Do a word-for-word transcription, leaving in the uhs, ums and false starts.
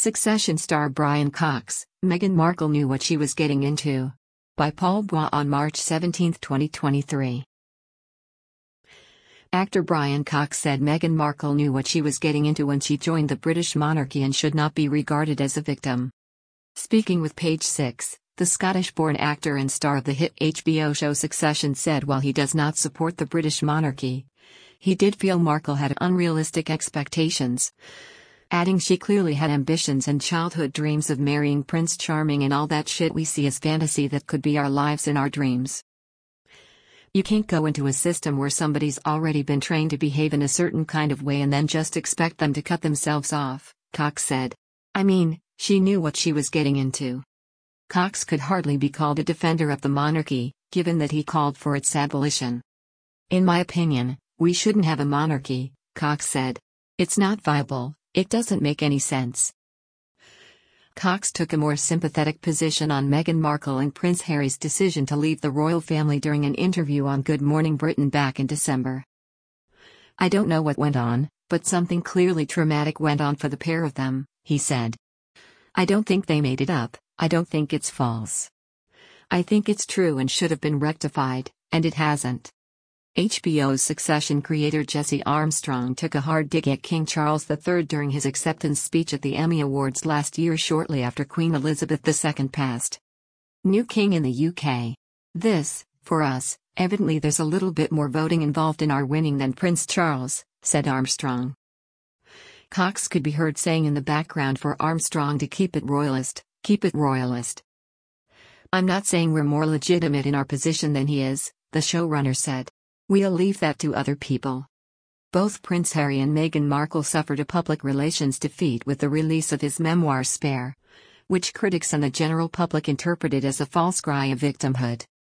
Succession star Brian Cox, Meghan Markle knew what she was getting into. By Paul Bois on March seventeenth, twenty twenty-three. Actor Brian Cox said Meghan Markle knew what she was getting into when she joined the British monarchy and should not be regarded as a victim. Speaking with Page Six, the Scottish-born actor and star of the hit H B O show Succession said while he does not support the British monarchy, he did feel Markle had unrealistic expectations, adding she clearly had ambitions and childhood dreams of marrying Prince Charming and all that shit we see as fantasy that could be our lives and our dreams. You can't go into a system where somebody's already been trained to behave in a certain kind of way and then just expect them to cut themselves off, Cox said. I mean, she knew what she was getting into. Cox could hardly be called a defender of the monarchy, given that he called for its abolition. In my opinion, we shouldn't have a monarchy, Cox said. It's not viable, it doesn't make any sense. Cox took a more sympathetic position on Meghan Markle and Prince Harry's decision to leave the royal family during an interview on Good Morning Britain back in December. I don't know what went on, but something clearly traumatic went on for the pair of them, he said. I don't think they made it up, I don't think it's false. I think it's true and should have been rectified, and it hasn't. H B O's Succession creator Jesse Armstrong took a hard dig at King Charles the Third during his acceptance speech at the Emmy Awards last year shortly after Queen Elizabeth the Second passed. New king in the U K. This, for us, evidently there's a little bit more voting involved in our winning than Prince Charles, said Armstrong. Cox could be heard saying in the background for Armstrong to keep it royalist, keep it royalist. I'm not saying we're more legitimate in our position than he is, the showrunner said. We'll leave that to other people. Both Prince Harry and Meghan Markle suffered a public relations defeat with the release of his memoir Spare, which critics and the general public interpreted as a false cry of victimhood.